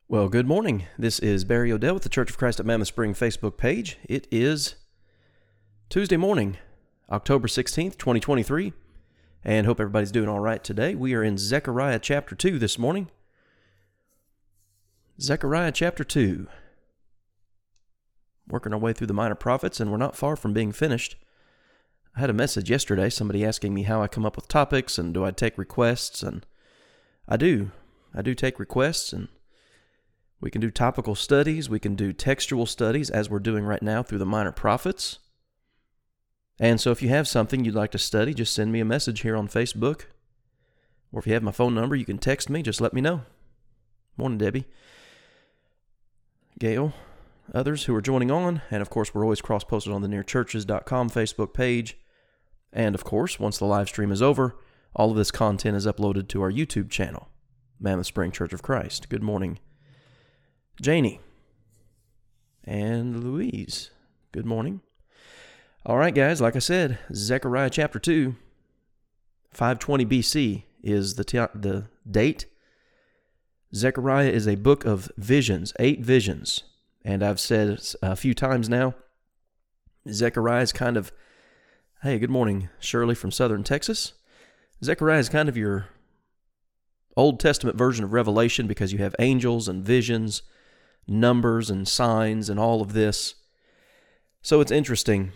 Well, good morning. This is Barry Odell with the Church of Christ at Mammoth Spring Facebook page. It is Tuesday morning, October 16th, 2023, and hope everybody's doing all right today. We are in Zechariah chapter 2 this morning. Zechariah chapter 2. Working our way through the minor prophets, and we're not far from being finished. I had a message yesterday, somebody asking me how I come up with topics, and do I take requests, and I do. I do take requests, and we can do topical studies, we can do textual studies, as we're doing right now through the minor prophets. And so if you have something you'd like to study, just send me a message here on Facebook. Or if you have my phone number, you can text me, just let me know. Morning, Debbie. Gail, others who are joining on. And of course, we're always cross-posted on the nearchurches.com Facebook page. And of course, once the live stream is over, all of this content is uploaded to our YouTube channel, Mammoth Spring Church of Christ. Good morning, Janie and Louise. Good morning. All right, guys, like I said, Zechariah chapter 2, 520 BC is the date. Zechariah is a book of visions, 8 visions. And I've said a few times now, Zechariah is kind of, hey, good morning, Shirley from Southern Texas. Zechariah is kind of your Old Testament version of Revelation because you have angels and visions, numbers and signs and all of this. So it's interesting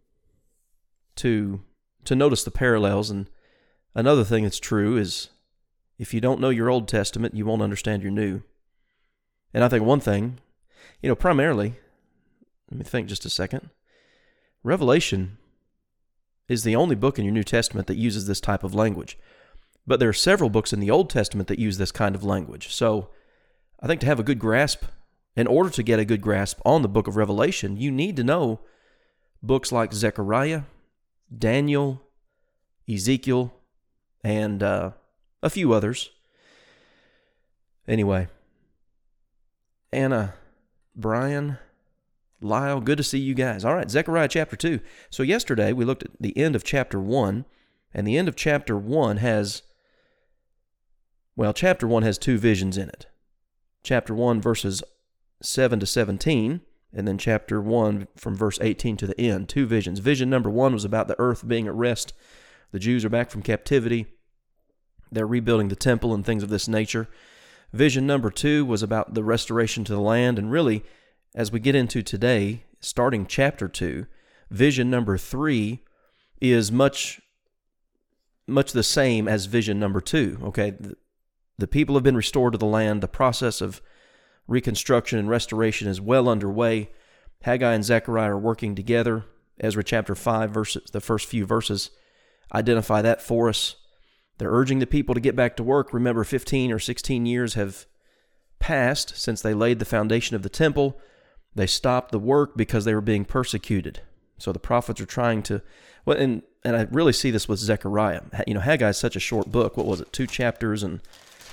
to notice the parallels. And another thing that's true is if you don't know your Old Testament, you won't understand your New. And I think one thing, primarily, let me think just a second, Revelation is the only book in your New Testament that uses this type of language. But there are several books in the Old Testament that use this kind of language. So I think to have a good grasp, in order to get a good grasp on the book of Revelation, you need to know books like Zechariah, Daniel, Ezekiel, and a few others. Anyway, Anna, Brian, Lyle, good to see you guys. All right, Zechariah chapter 2. So yesterday we looked at the end of chapter 1, and the end of chapter 1 has, chapter 1 has 2 visions in it. Chapter 1 verses 7 to 17, and then chapter 1 from verse 18 to the end, 2 visions. Vision number 1 was about the earth being at rest. The Jews are back from captivity. They're rebuilding the temple and things of this nature. Vision number 2 was about the restoration to the land, and really, as we get into today, starting chapter 2, vision number 3 is much the same as vision number 2, okay? The people have been restored to the land. The process of reconstruction and restoration is well underway. Haggai and Zechariah are working together. Ezra chapter 5, the first few verses identify that for us. They're urging the people to get back to work. Remember, 15 or 16 years have passed since they laid the foundation of the temple. They stopped the work because they were being persecuted. So the prophets are trying to, and I really see this with Zechariah. Haggai is such a short book. What was it, 2 chapters and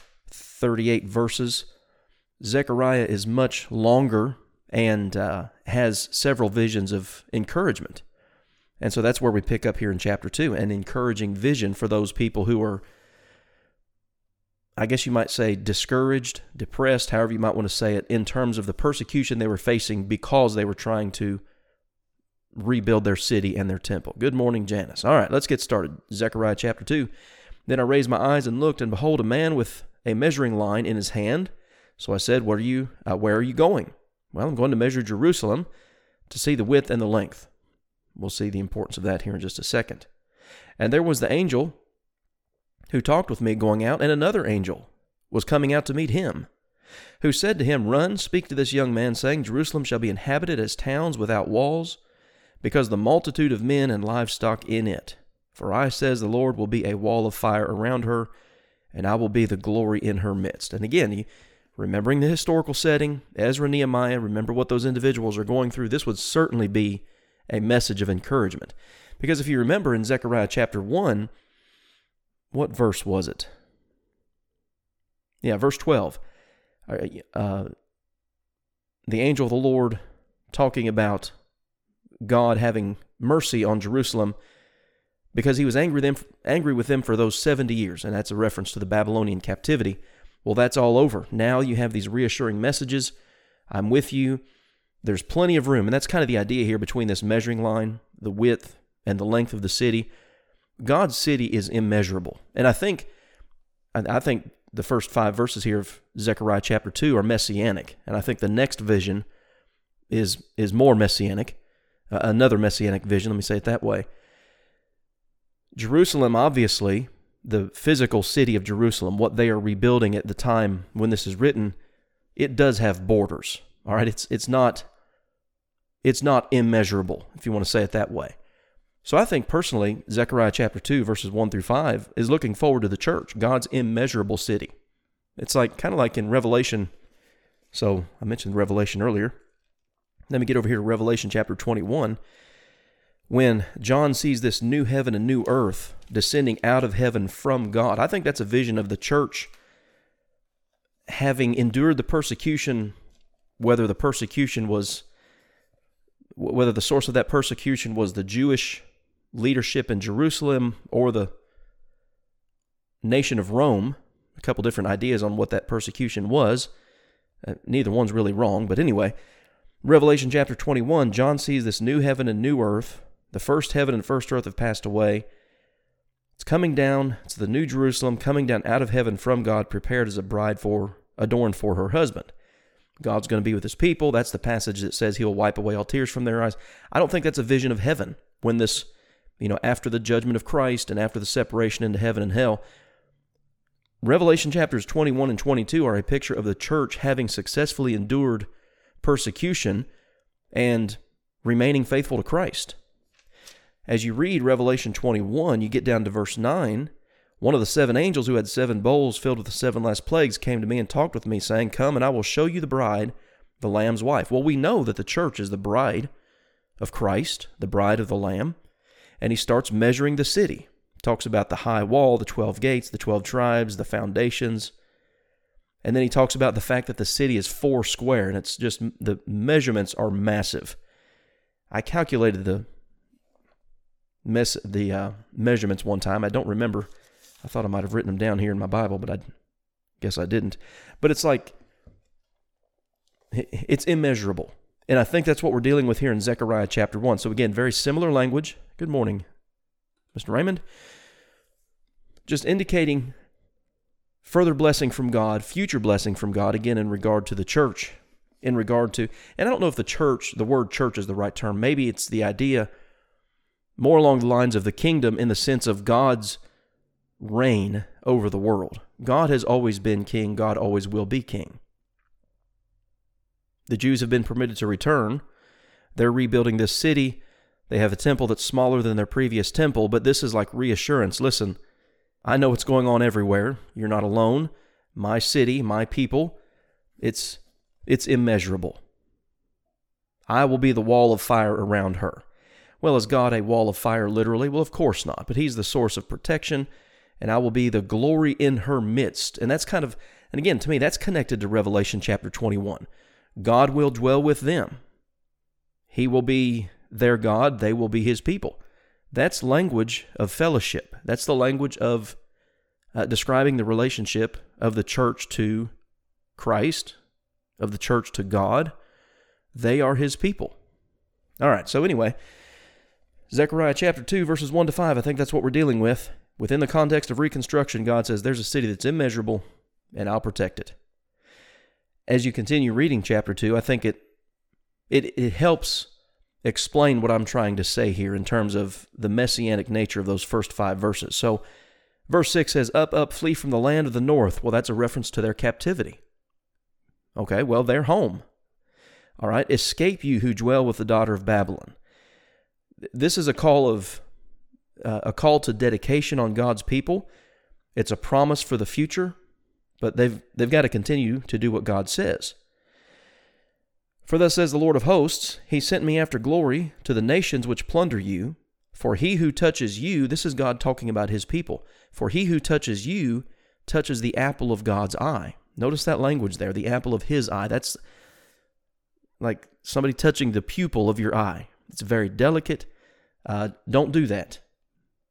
38 verses? Zechariah is much longer and has several visions of encouragement. And so that's where we pick up here in chapter 2, an encouraging vision for those people who are, I guess you might say, discouraged, depressed, however you might want to say it, in terms of the persecution they were facing because they were trying to rebuild their city and their temple. Good morning, Janice. All right, let's get started. Zechariah chapter 2. Then I raised my eyes and looked, and behold, a man with a measuring line in his hand. So I said, where are you going? Well, I'm going to measure Jerusalem to see the width and the length. We'll see the importance of that here in just a second. And there was the angel who talked with me going out, and another angel was coming out to meet him, who said to him, Run, speak to this young man, saying, Jerusalem shall be inhabited as towns without walls, because the multitude of men and livestock in it. For I, says the Lord, will be a wall of fire around her, and I will be the glory in her midst. And again, remembering the historical setting, Ezra, Nehemiah, remember what those individuals are going through, this would certainly be a message of encouragement. Because if you remember in Zechariah chapter 1, what verse was it? Yeah, verse 12. The angel of the Lord talking about God having mercy on Jerusalem because he was angry with them for those 70 years, and that's a reference to the Babylonian captivity. Well, that's all over. Now you have these reassuring messages. I'm with you. There's plenty of room. And that's kind of the idea here between this measuring line, the width, and the length of the city. God's city is immeasurable. And I think the first 5 verses here of Zechariah chapter 2 are messianic. And I think the next vision is more messianic, another messianic vision, let me say it that way. Jerusalem, obviously, the physical city of Jerusalem, what they are rebuilding at the time when this is written, it does have borders. All right, it's not immeasurable, if you want to say it that way. So I think personally, Zechariah chapter 2, verses 1 through 5, is looking forward to the church, God's immeasurable city. It's kind of like in Revelation. So I mentioned Revelation earlier. Let me get over here to Revelation chapter 21. When John sees this new heaven and new earth descending out of heaven from God, I think that's a vision of the church having endured the persecution, whether the source of that persecution was the Jewish leadership in Jerusalem or the nation of Rome. A couple different ideas on what that persecution was. Neither one's really wrong, but anyway, Revelation chapter 21, John sees this new heaven and new earth. The first heaven and first earth have passed away. It's coming down. It's the new Jerusalem coming down out of heaven from God, prepared as a bride adorned for her husband. God's going to be with his people. That's the passage that says he will wipe away all tears from their eyes. I don't think that's a vision of heaven when this, after the judgment of Christ and after the separation into heaven and hell. Revelation chapters 21 and 22 are a picture of the church having successfully endured persecution and remaining faithful to Christ. As you read Revelation 21, you get down to verse 9. One of the 7 angels who had 7 bowls filled with the 7 last plagues came to me and talked with me, saying, "Come, and I will show you the bride, the Lamb's wife." Well, we know that the church is the bride of Christ, the bride of the Lamb. And he starts measuring the city. Talks about the high wall, the 12 gates, the 12 tribes, the foundations. And then he talks about the fact that the city is 4 square, and it's just, the measurements are massive. I calculated the measurements one time. I don't remember. I thought I might have written them down here in my Bible, but I guess I didn't. But it's immeasurable. And I think that's what we're dealing with here in Zechariah chapter 1. So again, very similar language. Good morning, Mr. Raymond. Just indicating further blessing from God, future blessing from God, again, in regard to the church, and I don't know if the word church is the right term. Maybe it's the idea more along the lines of the kingdom in the sense of God's reign over the world. God has always been king. God always will be king. The Jews have been permitted to return. They're rebuilding this city. They have a temple that's smaller than their previous temple, but this is like reassurance. Listen, I know what's going on everywhere. You're not alone. My city, my people, it's immeasurable. I will be the wall of fire around her. Well, is God a wall of fire literally? Well, of course not, but he's the source of protection, and I will be the glory in her midst. And that's and again, to me, that's connected to Revelation chapter 21. God will dwell with them. He will be their God. They will be his people. That's language of fellowship. That's the language of describing the relationship of the church to Christ, of the church to God. They are his people. All right, so anyway, Zechariah chapter 2, verses 1 to 5, I think that's what we're dealing with. Within the context of reconstruction, God says, there's a city that's immeasurable, and I'll protect it. As you continue reading chapter 2, I think it helps explain what I'm trying to say here in terms of the messianic nature of those first 5 verses. So, verse 6 says, "Up, up, flee from the land of the north." Well, that's a reference to their captivity. Okay, well, they're home. All right, "Escape you who dwell with the daughter of Babylon." This is a call to dedication on God's people. It's a promise for the future, but they've got to continue to do what God says. "For thus says the Lord of hosts, he sent me after glory to the nations which plunder you. For he who touches you," this is God talking about his people, "for he who touches you touches the apple of God's eye." Notice that language there, the apple of his eye. That's like somebody touching the pupil of your eye. It's very delicate. Don't do that.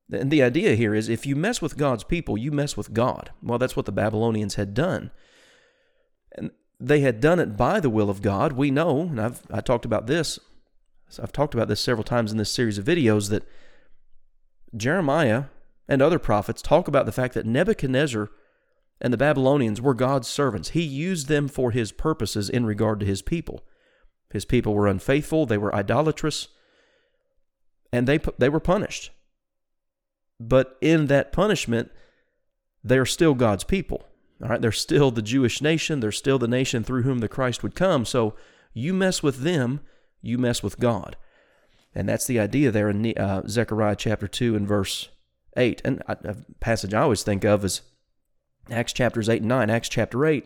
And the idea here is if you mess with God's people, you mess with God. Well, that's what the Babylonians had done. And they had done it by the will of God. We know, and I've talked about this several times in this series of videos, that Jeremiah and other prophets talk about the fact that Nebuchadnezzar and the Babylonians were God's servants. He used them for his purposes in regard to his people. His people were unfaithful, they were idolatrous, and they were punished. But in that punishment, they're still God's people. All right, they're still the Jewish nation. They're still the nation through whom the Christ would come. So you mess with them, you mess with God. And that's the idea there in Zechariah chapter 2 and verse 8. And a passage I always think of is Acts chapters 8 and 9. Acts chapter 8,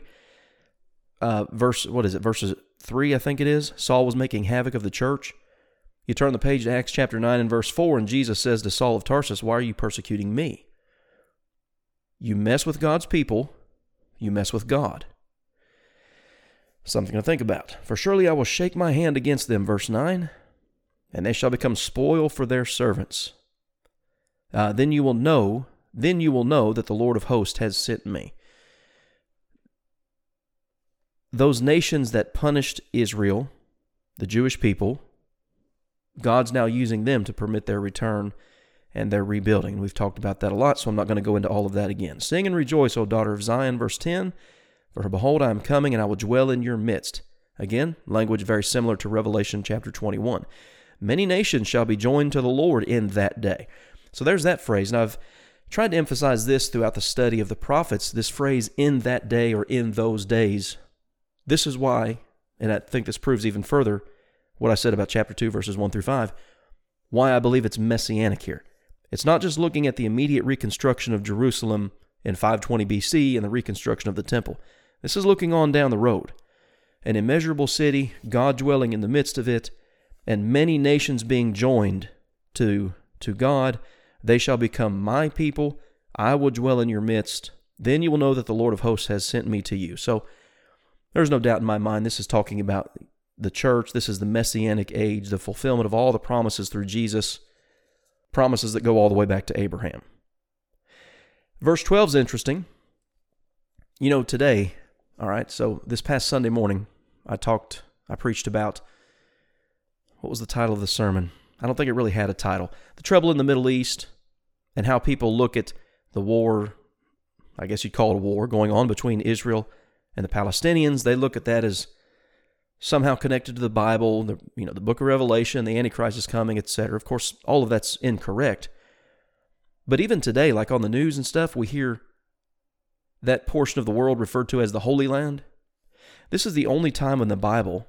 verses 3, I think it is. Saul was making havoc of the church. You turn the page to Acts chapter 9 and verse 4, and Jesus says to Saul of Tarsus, "Why are you persecuting me?" You mess with God's people, you mess with God. Something to think about. "For surely I will shake my hand against them," verse 9, "and they shall become spoil for their servants. Then you will know that the Lord of hosts has sent me." Those nations that punished Israel, the Jewish people, God's now using them to permit their return and their rebuilding. We've talked about that a lot, so I'm not going to go into all of that again. "Sing and rejoice, O daughter of Zion," verse 10, "for behold, I am coming, and I will dwell in your midst." Again, language very similar to Revelation chapter 21. "Many nations shall be joined to the Lord in that day." So there's that phrase. Now, I've tried to emphasize this throughout the study of the prophets, this phrase, "in that day" or "in those days." This is why, and I think this proves even further what I said about chapter 2, verses 1 through 5, why I believe it's messianic here. It's not just looking at the immediate reconstruction of Jerusalem in 520 BC and the reconstruction of the temple. This is looking on down the road. An immeasurable city, God dwelling in the midst of it, and many nations being joined to God. "They shall become my people. I will dwell in your midst. Then you will know that the Lord of hosts has sent me to you." So there's no doubt in my mind this is talking about the church. This is the Messianic age, the fulfillment of all the promises through Jesus, promises that go all the way back to Abraham. Verse 12 is interesting. You know, today, all right, so this past Sunday morning, I preached about, what was the title of the sermon? I don't think it really had a title. The trouble in the Middle East and how people look at the war, I guess you'd call it a war, going on between Israel and the Palestinians. They look at that as somehow connected to the Bible, the book of Revelation, the Antichrist is coming, etc. Of course, all of that's incorrect. But even today, like on the news and stuff, we hear that portion of the world referred to as the Holy Land. This is the only time in the Bible,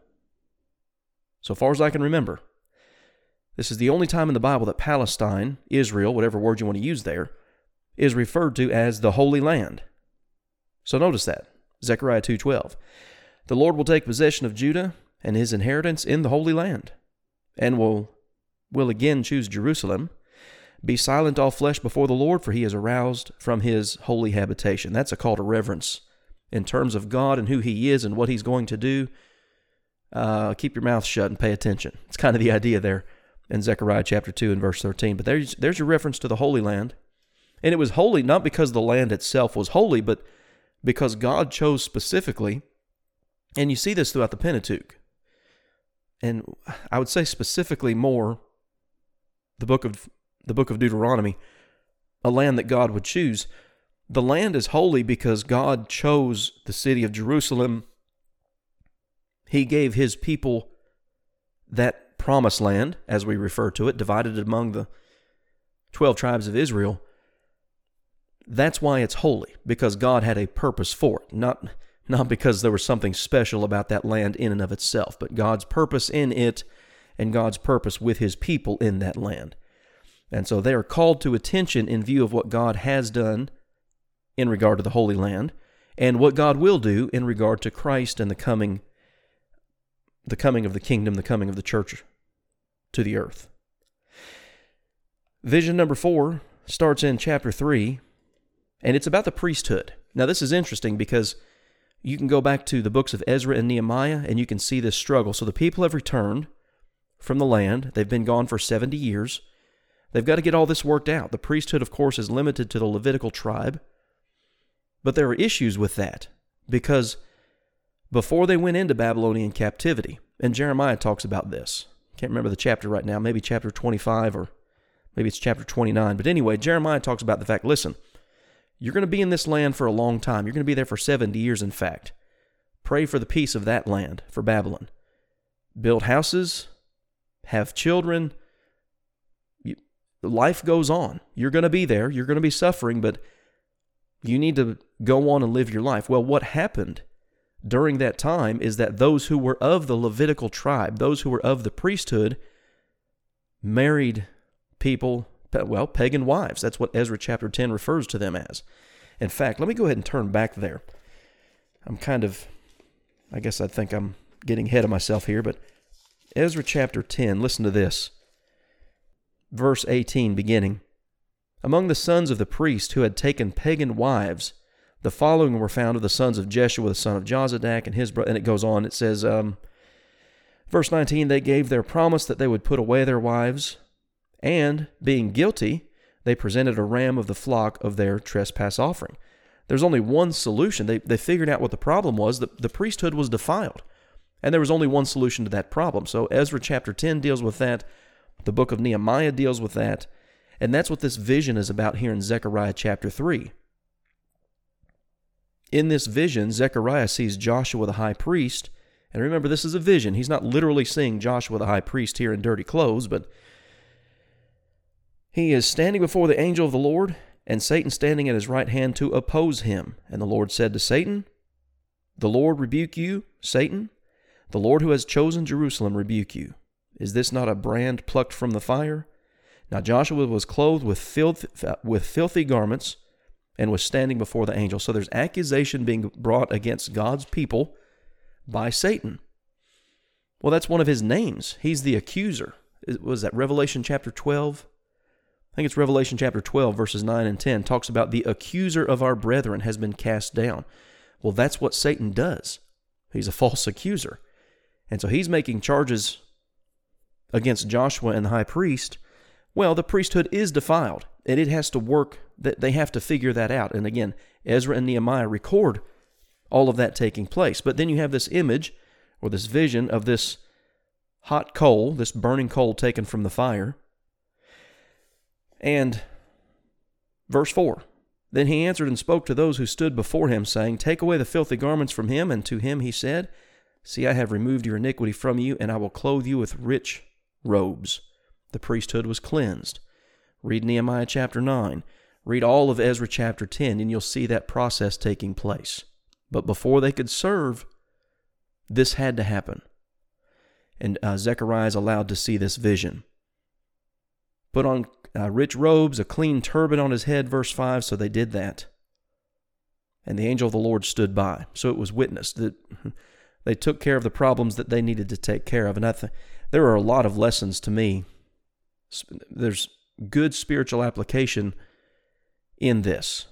so far as I can remember, this is the only time in the Bible that Palestine, Israel, whatever word you want to use there, is referred to as the Holy Land. So notice that, Zechariah 2:12. "The Lord will take possession of Judah and his inheritance in the Holy Land, and will again choose Jerusalem. Be silent, all flesh, before the Lord, for he is aroused from his holy habitation." That's a call to reverence in terms of God and who he is and what he's going to do. Keep your mouth shut and pay attention. It's kind of the idea there in Zechariah chapter 2 and verse 13. But there's your reference to the Holy Land. And it was holy not because the land itself was holy, but because God chose specifically. And you see this throughout the Pentateuch. And I would say specifically more the book of Deuteronomy, a land that God would choose. The land is holy because God chose the city of Jerusalem. He gave his people that promised land, as we refer to it, divided among the 12 tribes of Israel. That's why it's holy, because God had a purpose for it, not because there was something special about that land in and of itself, but God's purpose in it and God's purpose with his people in that land. And so they are called to attention in view of what God has done in regard to the Holy Land and what God will do in regard to Christ and the coming of the kingdom, the coming of the church to the earth. Vision number 4 starts in chapter 3, and it's about the priesthood. Now this is interesting because you can go back to the books of Ezra and Nehemiah, and you can see this struggle. So the people have returned from the land. They've been gone for 70 years. They've got to get all this worked out. The priesthood, of course, is limited to the Levitical tribe. But there are issues with that because before they went into Babylonian captivity, and Jeremiah talks about this. Can't remember the chapter right now, maybe chapter 25 or maybe it's chapter 29. But anyway, Jeremiah talks about the fact, listen, you're going to be in this land for a long time. You're going to be there for 70 years, in fact. Pray for the peace of that land, for Babylon. Build houses, have children. Life goes on. You're going to be there. You're going to be suffering, but you need to go on and live your life. Well, what happened during that time is that those who were of the Levitical tribe, those who were of the priesthood, married people, well, pagan wives. That's what Ezra chapter 10 refers to them as. In fact, let me go ahead and turn back there. I guess I think I'm getting ahead of myself here, but Ezra chapter 10, listen to this. Verse 18 beginning. Among the sons of the priest who had taken pagan wives, the following were found of the sons of Jeshua, the son of Jozadak, and his brother. And it goes on. It says, verse 19, they gave their promise that they would put away their wives, and, being guilty, they presented a ram of the flock of their trespass offering. There's only one solution. They figured out what the problem was. The priesthood was defiled. And there was only one solution to that problem. So Ezra chapter 10 deals with that. The book of Nehemiah deals with that. And that's what this vision is about here in Zechariah chapter 3. In this vision, Zechariah sees Joshua the high priest. And remember, this is a vision. He's not literally seeing Joshua the high priest here in dirty clothes, but he is standing before the angel of the Lord, and Satan standing at his right hand to oppose him. And the Lord said to Satan, the Lord rebuke you, Satan. The Lord who has chosen Jerusalem rebuke you. Is this not a brand plucked from the fire? Now Joshua was clothed with filthy garments and was standing before the angel. So there's accusation being brought against God's people by Satan. Well, that's one of his names. He's the accuser. Was that Revelation chapter 12? I think it's Revelation chapter 12, verses 9 and 10, talks about the accuser of our brethren has been cast down. Well, that's what Satan does. He's a false accuser. And so he's making charges against Joshua and the high priest. Well, the priesthood is defiled, and it has to work. They have to figure that out. And again, Ezra and Nehemiah record all of that taking place. But then you have this image, or this vision of this hot coal, this burning coal taken from the fire. And verse 4, then he answered and spoke to those who stood before him, saying, take away the filthy garments from him. And to him he said, see, I have removed your iniquity from you, and I will clothe you with rich robes. The priesthood was cleansed. Read Nehemiah chapter 9. Read all of Ezra chapter 10, and you'll see that process taking place. But before they could serve, this had to happen. And Zechariah is allowed to see this vision. Put on rich robes, a clean turban on his head, verse 5, so they did that. And the angel of the Lord stood by. So it was witnessed that they took care of the problems that they needed to take care of. And there are a lot of lessons to me. There's good spiritual application in this.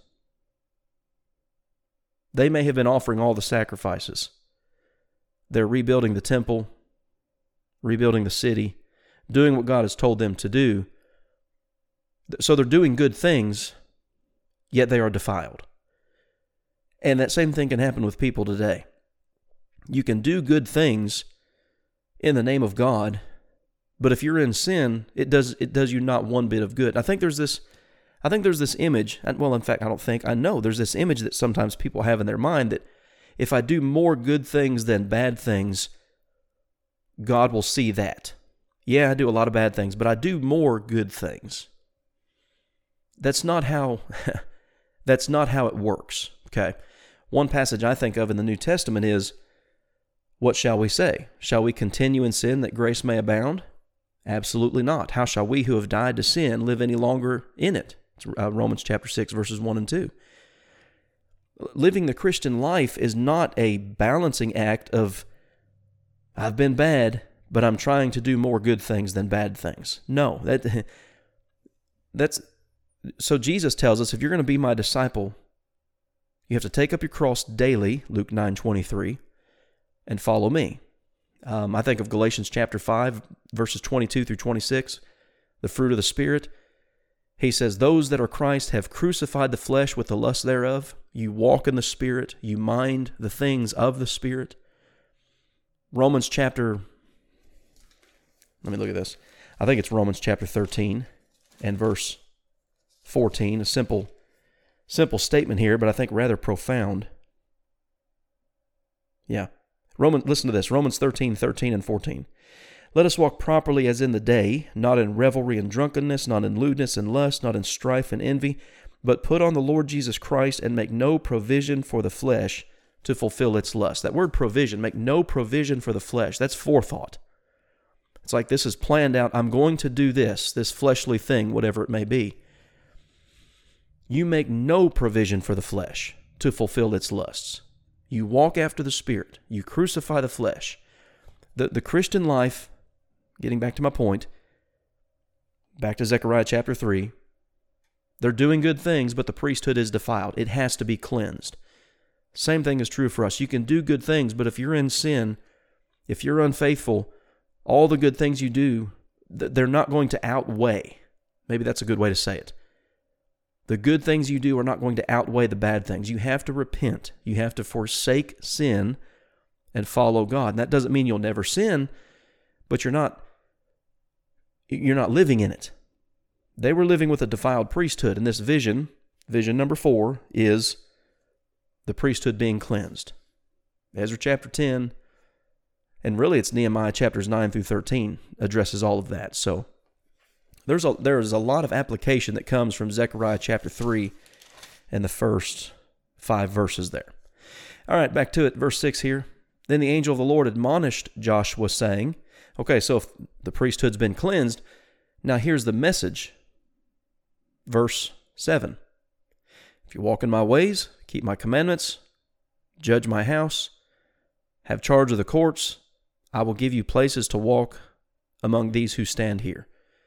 They may have been offering all the sacrifices. They're rebuilding the temple, rebuilding the city, doing what God has told them to do. So they're doing good things, yet they are defiled. And that same thing can happen with people today. You can do good things in the name of God, but if you're in sin, it does you not one bit of good. I think there's this image, well, in fact, I know there's this image that sometimes people have in their mind that if I do more good things than bad things, God will see that. Yeah, I do a lot of bad things, but I do more good things. That's not how it works, okay? One passage I think of in the New Testament is, what shall we say? Shall we continue in sin that grace may abound? Absolutely not. How shall we who have died to sin live any longer in it? It's Romans chapter 6, verses 1 and 2. Living the Christian life is not a balancing act of, I've been bad, but I'm trying to do more good things than bad things. No, so Jesus tells us, if you're going to be my disciple, you have to take up your cross daily, Luke 9:23, and follow me. I think of Galatians chapter 5, verses 22 through 26, the fruit of the Spirit. He says, those that are Christ have crucified the flesh with the lust thereof. You walk in the Spirit. You mind the things of the Spirit. Romans chapter, let me look at this. I think it's Romans chapter 13 and verse 14. A simple statement here, but I think rather profound. Yeah. Listen to this. Romans 13 and 14. Let us walk properly as in the day, not in revelry and drunkenness, not in lewdness and lust, not in strife and envy, but put on the Lord Jesus Christ and make no provision for the flesh to fulfill its lust. That word provision, make no provision for the flesh, that's forethought. It's like this is planned out. I'm going to do this fleshly thing, whatever it may be. You make no provision for the flesh to fulfill its lusts. You walk after the Spirit. You crucify the flesh. The Christian life, getting back to my point, back to Zechariah chapter 3, they're doing good things, but the priesthood is defiled. It has to be cleansed. Same thing is true for us. You can do good things, but if you're in sin, if you're unfaithful, all the good things you do, they're not going to outweigh. Maybe that's a good way to say it. The good things you do are not going to outweigh the bad things. You have to repent. You have to forsake sin and follow God. And that doesn't mean you'll never sin, but you're not living in it. They were living with a defiled priesthood, and this vision number 4, is the priesthood being cleansed. Ezra chapter 10, and really it's Nehemiah chapters 9 through 13 addresses all of that. So there is a lot of application that comes from Zechariah chapter 3 and the first 5 verses there. All right, back to it, verse 6 here. Then the angel of the Lord admonished Joshua, saying, okay, so if the priesthood's been cleansed, now here's the message. Verse 7. If you walk in my ways, keep my commandments, judge my house, have charge of the courts, I will give you places to walk among these who stand here.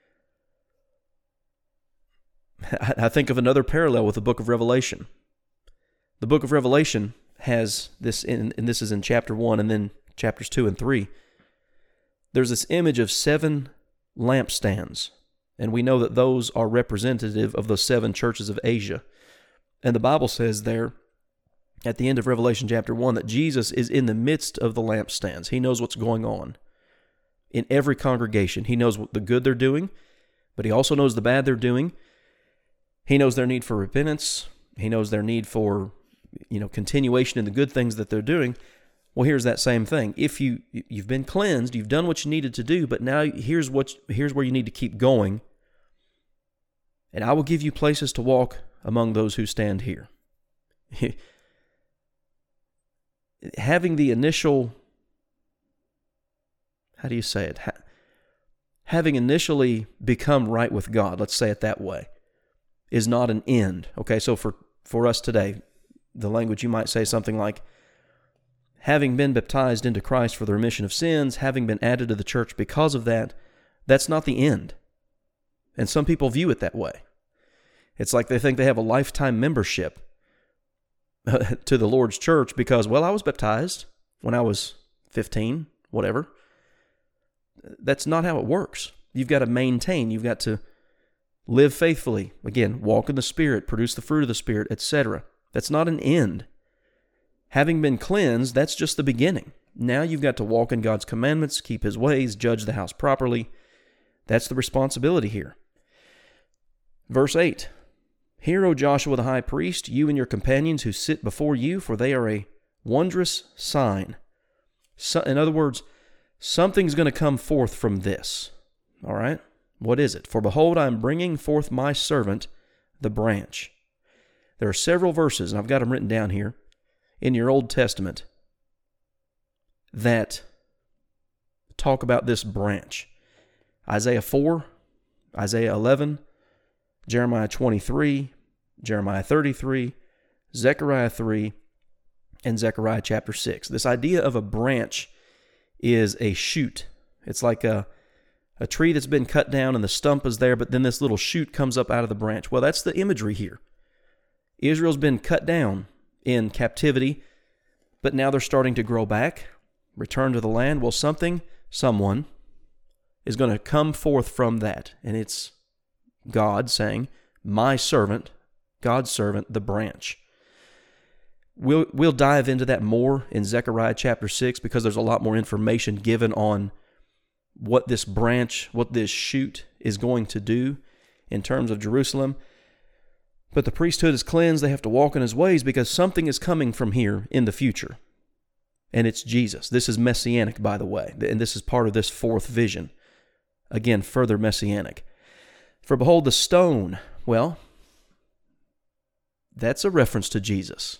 I think of another parallel with the book of Revelation. The book of Revelation has this, and this is in chapter 1 and then chapters 2 and 3. There's this image of 7 lampstands, and we know that those are representative of the 7 churches of Asia. And the Bible says there, at the end of Revelation chapter 1, that Jesus is in the midst of the lampstands. He knows what's going on in every congregation. He knows what the good they're doing, but he also knows the bad they're doing. He knows their need for repentance. He knows their need for, continuation in the good things that they're doing. Well, here's that same thing. If you've been cleansed, you've done what you needed to do, but now here's where you need to keep going. And I will give you places to walk among those who stand here. Having the initial, how do you say it? Having initially become right with God, let's say it that way, is not an end. Okay, so for us today, the language you might say something like, having been baptized into Christ for the remission of sins, having been added to the church because of that, that's not the end. And some people view it that way. It's like they think they have a lifetime membership to the Lord's church because, well, I was baptized when I was 15, whatever. That's not how it works. You've got to maintain. You've got to live faithfully. Again, walk in the Spirit, produce the fruit of the Spirit, etc. That's not an end. Having been cleansed, that's just the beginning. Now you've got to walk in God's commandments, keep His ways, judge the house properly. That's the responsibility here. Verse 8. Hear, O Joshua the high priest, you and your companions who sit before you, for they are a wondrous sign. So, in other words, something's going to come forth from this. All right? What is it? For behold, I am bringing forth my servant, the branch. There are several verses, and I've got them written down here, in your Old Testament that talk about this branch. Isaiah 4, Isaiah 11, Jeremiah 23, Jeremiah 33, Zechariah 3, and Zechariah chapter 6. This idea of a branch is a shoot. It's like a tree that's been cut down and the stump is there, but then this little shoot comes up out of the branch. Well, that's the imagery here. Israel's been cut down in captivity, but now they're starting to grow back, return to the land. Well, someone is going to come forth from that, and it's God saying, my servant, God's servant, the branch. We'll dive into that more in Zechariah chapter 6 because there's a lot more information given on what this branch, what this shoot is going to do in terms of Jerusalem. But the priesthood is cleansed. They have to walk in his ways because something is coming from here in the future. And it's Jesus. This is messianic, by the way. And this is part of this fourth vision. Again, further messianic. For behold, the stone. Well, that's a reference to Jesus.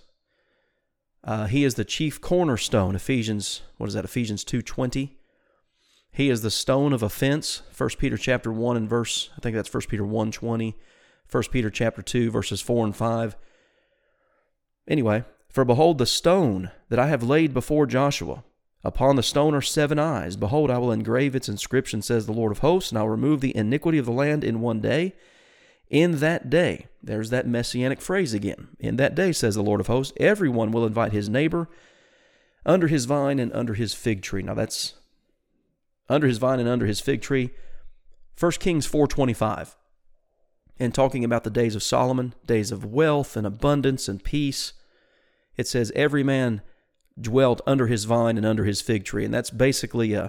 He is the chief cornerstone. Ephesians 2:20. He is the stone of offense. 1 Peter chapter 1 and verse, I think that's 1 Peter 1:20. 1 Peter chapter 2, verses 4 and 5. Anyway, for behold, the stone that I have laid before Joshua, upon the stone are 7 eyes. Behold, I will engrave its inscription, says the Lord of hosts, and I will remove the iniquity of the land in one day. In that day, there's that messianic phrase again. In that day, says the Lord of hosts, everyone will invite his neighbor under his vine and under his fig tree. Now that's under his vine and under his fig tree. 1 Kings 4:25. And talking about the days of Solomon, days of wealth and abundance and peace, it says every man dwelt under his vine and under his fig tree. And that's basically a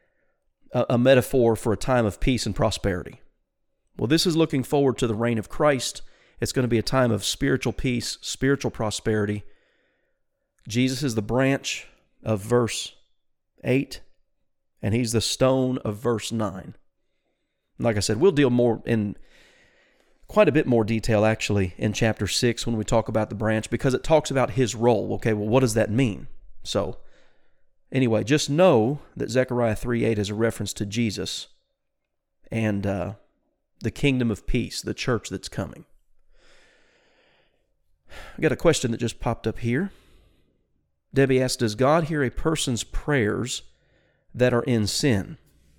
metaphor for a time of peace and prosperity. Well, this is looking forward to the reign of Christ. It's going to be a time of spiritual peace, spiritual prosperity. Jesus is the branch of verse 8, and he's the stone of verse 9. Like I said, we'll deal more in quite a bit more detail, actually, in chapter 6 when we talk about the branch, because it talks about his role. Okay, well, what does that mean? So, anyway, just know that Zechariah 3:8 is a reference to Jesus and the kingdom of peace, the church that's coming. I got a question that just popped up here. Debbie asked, does God hear a person's prayers that are in sin?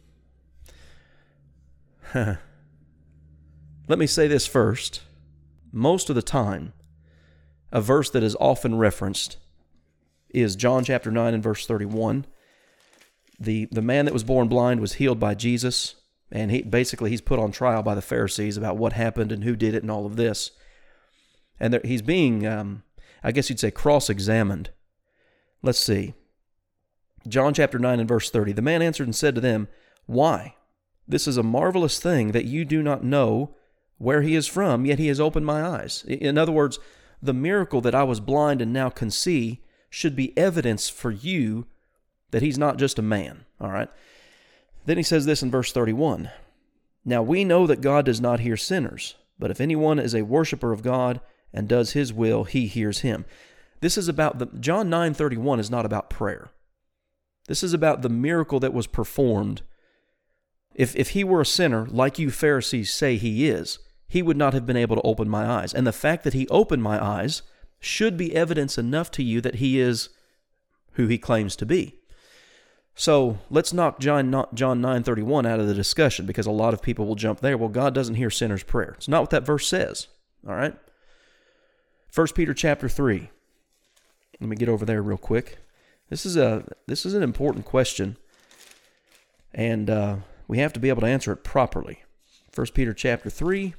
Let me say this first. Most of the time, a verse that is often referenced is John chapter 9 and verse 31. The man that was born blind was healed by Jesus, and he's put on trial by the Pharisees about what happened and who did it and all of this. And he's being, I guess you'd say, cross-examined. Let's see. John chapter 9 and verse 30. The man answered and said to them, why? This is a marvelous thing that you do not know where he is from, yet he has opened my eyes. In other words, the miracle that I was blind and now can see should be evidence for you that he's not just a man. All right. Then he says this in verse 31. Now we know that God does not hear sinners, but if anyone is a worshiper of God and does his will, he hears him. This is about John 9:31 is not about prayer. This is about the miracle that was performed. If he were a sinner, like you Pharisees say he is, he would not have been able to open my eyes. And the fact that he opened my eyes should be evidence enough to you that he is who he claims to be. So let's knock John 9:31 out of the discussion, because a lot of people will jump there. Well, God doesn't hear sinners' prayer. It's not what that verse says. All right? 1 Peter chapter 3. Let me get over there real quick. This is an important question, and we have to be able to answer it properly. 1 Peter chapter 3,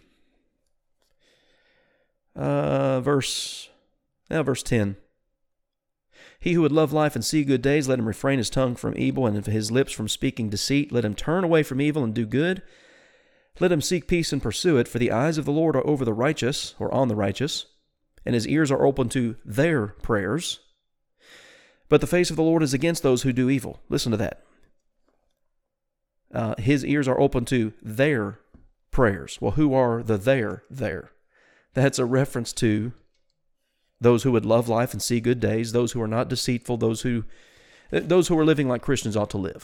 verse 10. He who would love life and see good days, let him refrain his tongue from evil and his lips from speaking deceit. Let him turn away from evil and do good. Let him seek peace and pursue it. For the eyes of the Lord are over the righteous, or on the righteous, and his ears are open to their prayers. But the face of the Lord is against those who do evil. Listen to that. His ears are open to their prayers. Well, who are the there? That's a reference to those who would love life and see good days, those who are not deceitful, those who are living like Christians ought to live.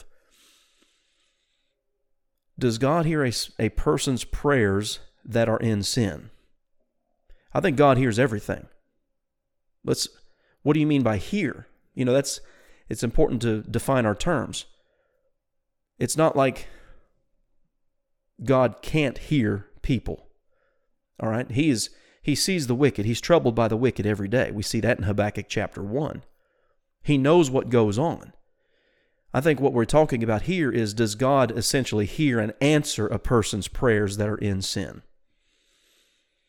Does God hear a person's prayers that are in sin? I think God hears everything. What do you mean by hear? It's important to define our terms. It's not like God can't hear people. All right? He sees the wicked. He's troubled by the wicked every day. We see that in Habakkuk chapter 1. He knows what goes on. I think what we're talking about here is, does God essentially hear and answer a person's prayers that are in sin?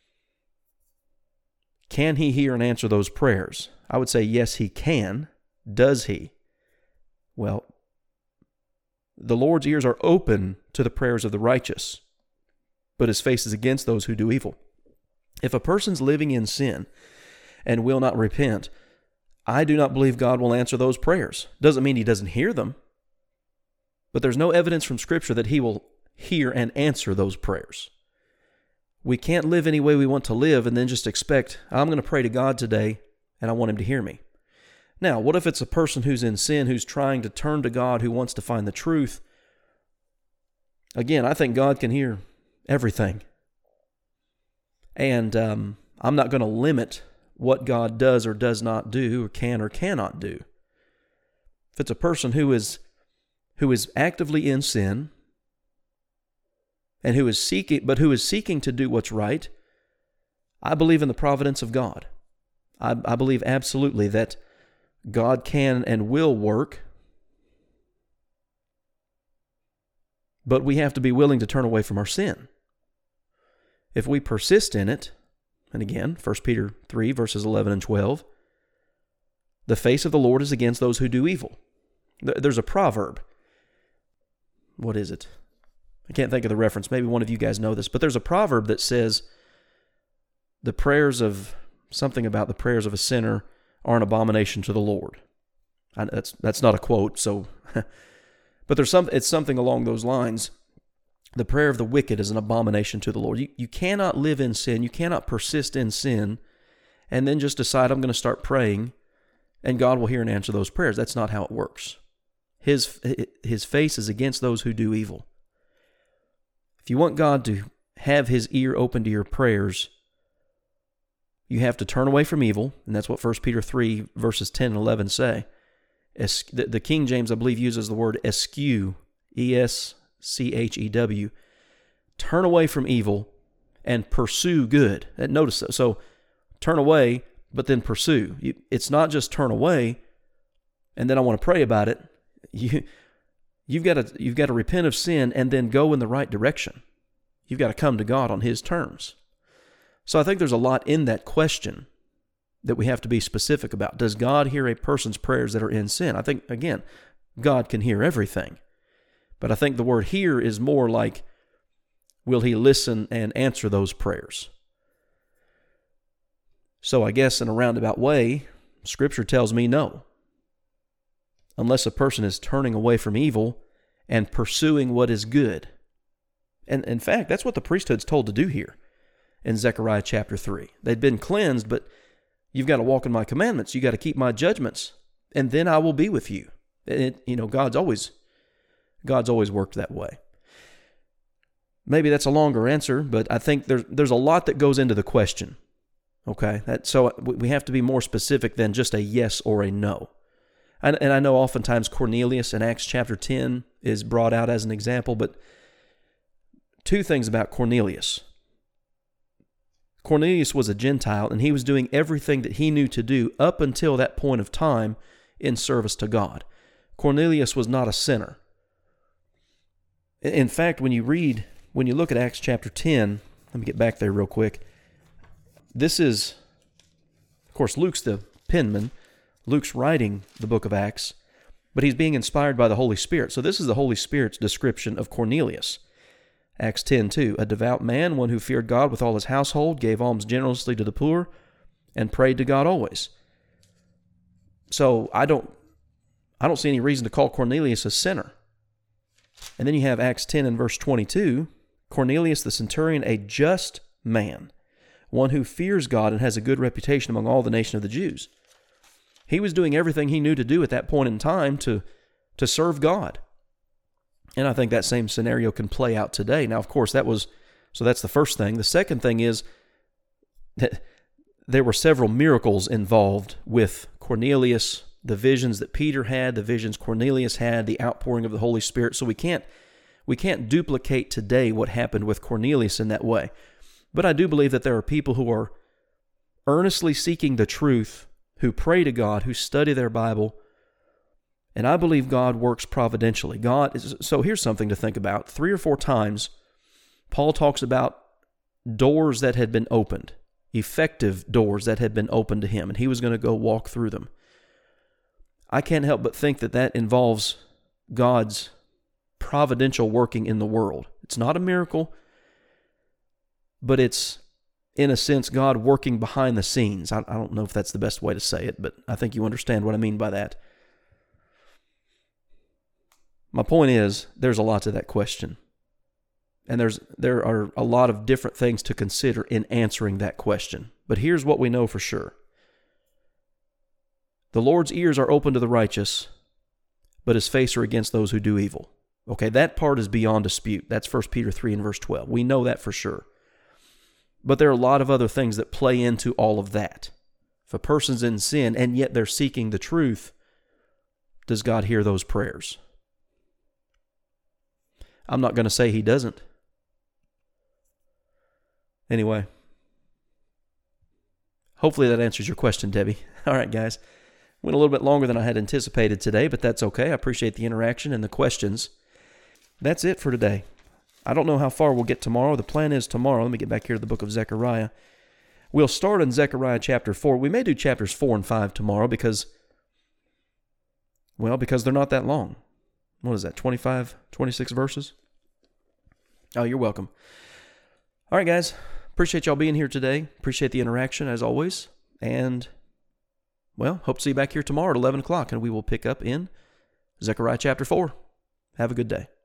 Can he hear and answer those prayers? I would say yes, he can. Does he? Well, the Lord's ears are open to the prayers of the righteous, but his face is against those who do evil. If a person's living in sin and will not repent, I do not believe God will answer those prayers. Doesn't mean he doesn't hear them, but there's no evidence from Scripture that he will hear and answer those prayers. We can't live any way we want to live and then just expect, I'm going to pray to God today and I want him to hear me. Now, what if it's a person who's in sin, who's trying to turn to God, who wants to find the truth? Again, I think God can hear everything. And I'm not going to limit what God does or does not do, or cannot do. If it's a person who is actively in sin, and who is seeking to do what's right, I believe in the providence of God. I believe absolutely that God can and will work, but we have to be willing to turn away from our sin. If we persist in it, and again, 1 Peter 3, verses 11 and 12, the face of the Lord is against those who do evil. There's a proverb. What is it? I can't think of the reference. Maybe one of you guys know this, but there's a proverb that says the prayers of a sinner are an abomination to the Lord. That's not a quote, so but it's something along those lines. The prayer of the wicked is an abomination to the Lord. You cannot live in sin, you cannot persist in sin, and then just decide I'm going to start praying, and God will hear and answer those prayers. That's not how it works. His face is against those who do evil. If you want God to have his ear open to your prayers, you have to turn away from evil, and that's what 1 Peter 3, verses 10 and 11 say. The King James, I believe, uses the word eschew, E-S-C-H-E-W. Turn away from evil and pursue good. And notice that. So turn away, but then pursue. It's not just turn away, and then I want to pray about it. You've got to repent of sin and then go in the right direction. You've got to come to God on his terms. So I think there's a lot in that question that we have to be specific about. Does God hear a person's prayers that are in sin? I think, again, God can hear everything. But I think the word hear is more like, will he listen and answer those prayers? So I guess in a roundabout way, Scripture tells me no. Unless a person is turning away from evil and pursuing what is good. And in fact, that's what the priesthood's told to do here in Zechariah chapter 3. They'd been cleansed, but you've got to walk in my commandments. You got to keep my judgments, and then I will be with you. God's always worked that way. Maybe that's a longer answer, but I think there's a lot that goes into the question. Okay, so we have to be more specific than just a yes or a no. And I know oftentimes Cornelius in Acts chapter 10 is brought out as an example, but two things about Cornelius. Cornelius was a Gentile, and he was doing everything that he knew to do up until that point of time in service to God. Cornelius was not a sinner. In fact, when you look at Acts chapter 10, let me get back there real quick. This is, of course, Luke's the penman. Luke's writing the book of Acts, but he's being inspired by the Holy Spirit. So this is the Holy Spirit's description of Cornelius. Acts 10:2, a devout man, one who feared God with all his household, gave alms generously to the poor, and prayed to God always. So I don't see any reason to call Cornelius a sinner. And then you have Acts 10 and verse 22, Cornelius the centurion, a just man, one who fears God and has a good reputation among all the nation of the Jews. He was doing everything he knew to do at that point in time to serve God. And I think that same scenario can play out today. Now, of course, that's the first thing. The second thing is that there were several miracles involved with Cornelius, the visions that Peter had, the visions Cornelius had, the outpouring of the Holy Spirit. So we can't duplicate today what happened with Cornelius in that way. But I do believe that there are people who are earnestly seeking the truth, who pray to God, who study their Bible, and I believe God works providentially. So here's something to think about. 3 or 4 times, Paul talks about doors that had been opened. effective doors that had been opened to him, and he was going to go walk through them. I can't help but think that that involves God's providential working in the world. It's not a miracle, but it's, in a sense, God working behind the scenes. I don't know if that's the best way to say it, but I think you understand what I mean by that. My point is, there's a lot to that question. And there are a lot of different things to consider in answering that question. But here's what we know for sure. The Lord's ears are open to the righteous, but his face are against those who do evil. Okay, that part is beyond dispute. That's 1 Peter 3 and verse 12. We know that for sure. But there are a lot of other things that play into all of that. If a person's in sin and yet they're seeking the truth, does God hear those prayers? I'm not going to say he doesn't. Anyway, hopefully that answers your question, Debbie. All right, guys. Went a little bit longer than I had anticipated today, but that's okay. I appreciate the interaction and the questions. That's it for today. I don't know how far we'll get tomorrow. The plan is tomorrow. Let me get back here to the book of Zechariah. We'll start in Zechariah chapter 4. We may do chapters 4 and 5 tomorrow because they're not that long. What is that, 25, 26 verses? Oh, you're welcome. All right, guys. Appreciate y'all being here today. Appreciate the interaction, as always. And, hope to see you back here tomorrow at 11 o'clock, and we will pick up in Zechariah chapter 4. Have a good day.